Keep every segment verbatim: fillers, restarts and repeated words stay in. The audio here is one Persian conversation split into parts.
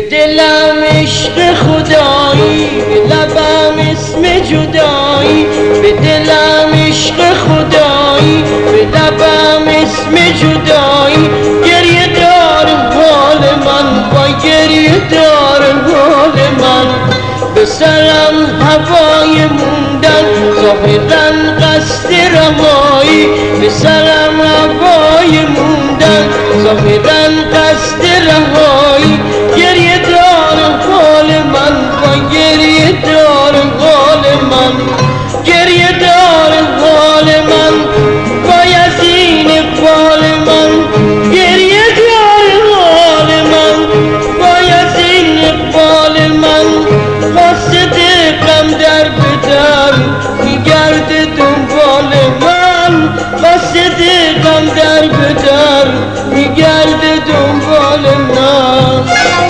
به دلم عشق خدایی، به لبم اسم جدایی. به دلم عشق خدایی، به لبم اسم جدایی. گریه دارم حال من، وای گریه دارم حال من. به سرم هوای موندن، ظاهرا قصد رهایی. به سرم هوای موندن، ظاهرا قصد رهایی. گریه دارم حال من، وای گریه دارم حال من. گریه دارم حال من، وای از این اقبال من. گریه دارم حال من، وای از این اقبال من. قاصد غم در بدر میگرده دنبال من. قاصد غم در بدر میگرده دنبال من.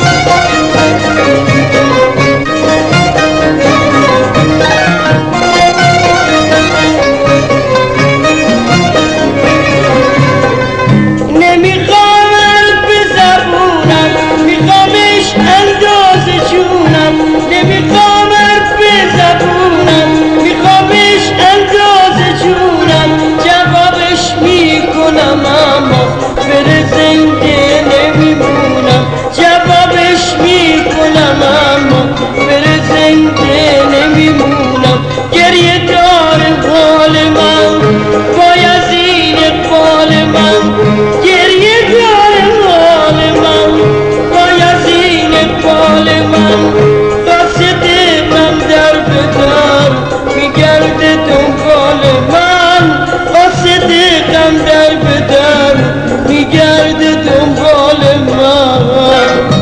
نمیخوام حرف زبونم، میخوامش انداز جونم. نمیخوام حرف زبونم، میخوامش انداز جونم. جوابش میکنم اما بره زنده نمیمونم. جوابش میکنم اما بره زنده نمیمونم. گریه دارم حال من، وای از این اقبال من. گریه دارم حال من، وای از این اقبال من. قاصد غم در بدر میگرده دنبال من. قاصد غم در بدر میگرده دنبال من.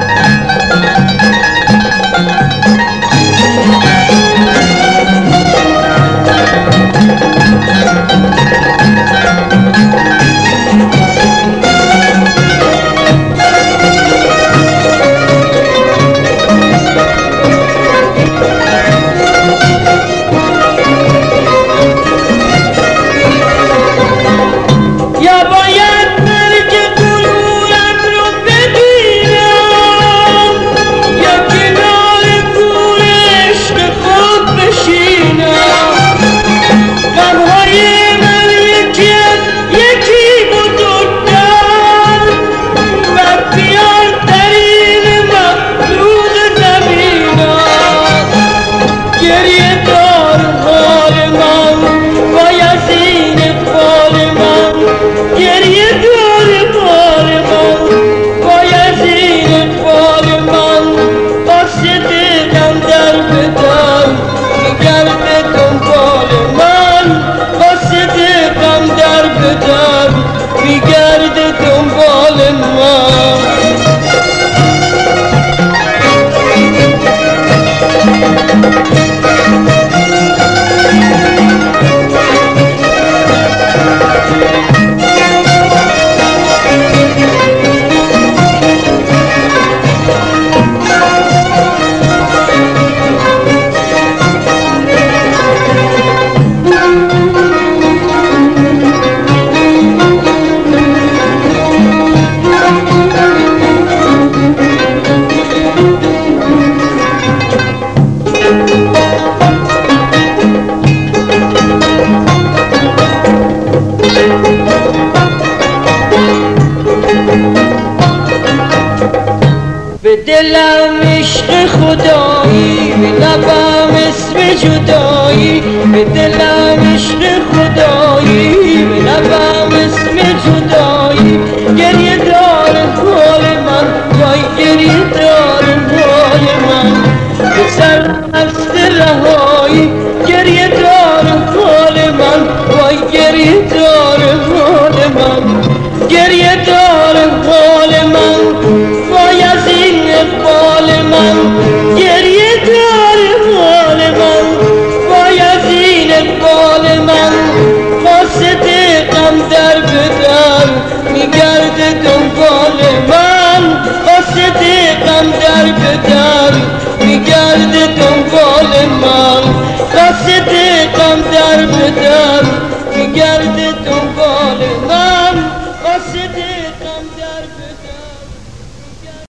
میگرده دنبال من. به دلم عشق خدایی، به لبم اسم جدایی. به دلم عشق خدایی، به لبم اسم جدایی. گریه دارم حال من، وای گریه دارم حال من. به سر قصد رهایی. گریه دارم حال من، وای گریه دارم حال من. گریه دارم حال من، وای از این اقبال من. گریه دارم حال من، وای از این اقبال من. قاصد غم در بدر میگرده دنبال من. قاصد غم در بدر میگرده دنبال من. قاصد غم در بدر